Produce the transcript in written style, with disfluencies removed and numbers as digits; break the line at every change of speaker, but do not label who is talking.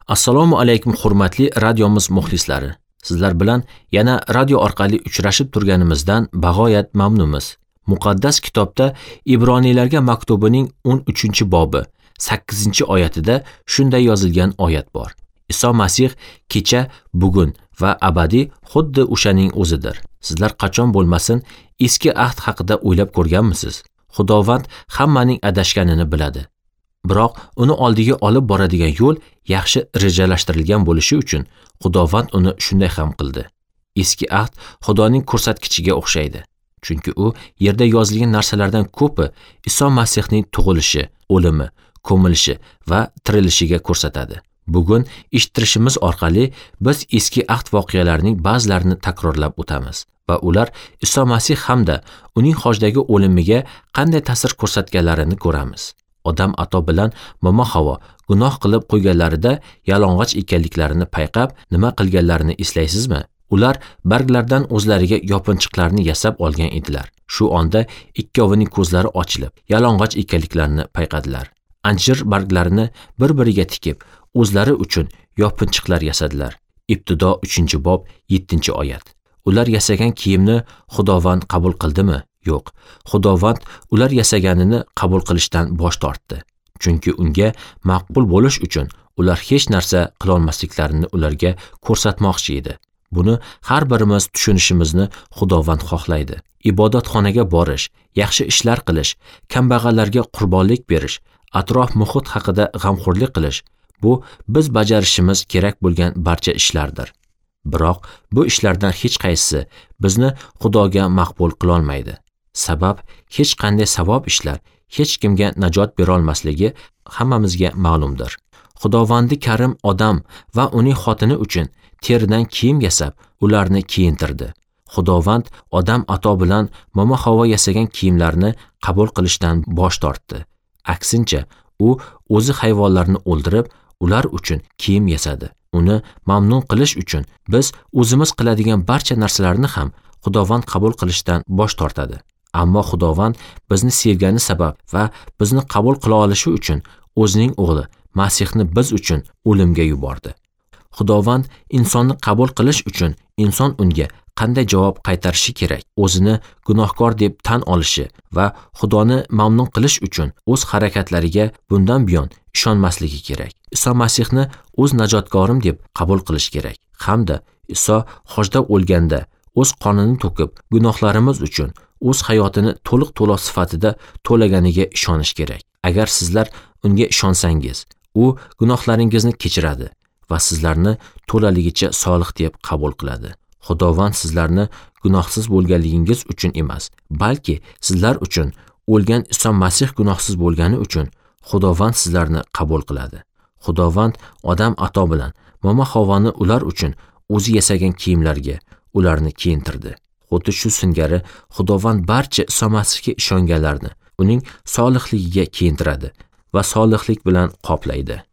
Assalomu alaykum hurmatli radiomiz muxlislari. Sizlar bilan yana radio orqali uchrashib turganimizdan bag'oyat mamnunmiz. Muqaddas kitobda Ibroniylarga maktubining 13-bobi 8-oyatida shunday yozilgan oyat bor. Iso Masih kecha, bugun va abadiy xuddi o'shaning o'zidir. Sizlar qachon bo'lmasin eski ahd haqida o'ylab ko'rganmisiz? Xudovand hammaning adashganini biladi. Biroq uni oldiga olib boradigan yo'l yaxshi rejalashtirilgan bo'lishi uchun Xudovand uni shunday ham qildi. Eski ahd Xudoning ko'rsatkichiga o'xshaydi. Chunki u yerda yozilgan narsalardan ko'pi Iso Masihning tug'ilishi, o'limi, ko'milishi va tirilishiga ko'rsatadi. Bugun eshittirishimiz orqali biz eski ahd voqealarining ba'zilarini takrorlab o'tamiz va ular Iso Masih hamda uning hojdagi o'limiga qanday ta'sir ko'rsatganlarini ko'ramiz. Odam ato bilan momo Havo gunoh qilib qo'yganlarida yalang'och ekanliklarini payqab, nima qilganlarini eslaysizmi? Ular barglardan o'zlariga yopinchiqlarni yasab olgan edilar. Shu onda ikkovining ko'zlari ochilib, yalang'och ekanliklarini payqadilar. Anjir barglarini bir-biriga tikib, o'zlari uchun yopinchiqlar yasadilar. Ibtido 3-bob 7-oyat. Ular yasagan kiyimni Xudovand qabul qildimi? Yo'q. Xudovand ular yasaganini qabul qilishdan bosh tortdi. Chunki unga maqbul bo'lish uchun ular hech narsa qila olmasliklarini ularga ko'rsatmoqchi edi. Buni har birimiz tushunishimizni Xudovand xohlaydi. Ibodatxonaga borish, yaxshi ishlar qilish, kambag'allarga qurbonlik berish, atrof muhit haqida g'amxo'rlik qilish bu biz bajarishimiz kerak bo'lgan barcha ishlardir. Biroq bu ishlardan hech qaysisi bizni Xudoga maqbul qila olmaydi. Sabab hech qanday savob ishlar hech kimga najot bera olmasligi hammamizga ma'lumdir. Xudovandi Karim odam va uning xotini uchun teridan kiyim yasab, ularni kiyintirdi. Xudovand odam ato bilan momo Havo yasagan kiyimlarni qabul qilishdan bosh tortdi. Aksincha, u o'zi hayvonlarni o'ldirib, ular uchun kiyim yasadi. Uni mamnun qilish uchun biz o'zimiz qiladigan barcha narsalarni ham Xudovand qabul qilishdan bosh tortadi. Ammo Xudovand bizni sevgani sabab va bizni qabul qila olishi uchun o'zining o'g'li Masihni biz uchun o'limga yubordi. Xudovand insonni qabul qilish uchun inson unga qanday javob qaytarishi kerak? O'zini gunohkor deb tan olishi va Xudoni mamnun qilish uchun o'z harakatlariga bundan buyon ishonmasligi kerak. Iso Masihni o'z najotkorim deb qabul qilish kerak. Hamda Iso hojda o'lganda o'z qonini to'kib, gunohlarimiz uchun o'z hayotini to'liq sifatida to'laganiga ishonish kerak. Agar sizlar unga ishonsangiz, u gunohlaringizni kechiradi va sizlarni to'laligicha solih deb qabul qiladi. Xudovand sizlarni gunohsiz bo'lganligingiz uchun emas, balki sizlar uchun o'lgan Iso Masih gunohsiz bo'lgani uchun Xudovand sizlarni qabul qiladi. Xudovand odam ato bilan momo Havoni ular uchun o'zi yasagan kiyimlarga ularni kiyintirdi. Xuddi shu singari Xudovand barcha Iso Masihga ishonganlarni uning solihligiga kiyintiradi va solihlik bilan qoplaydi.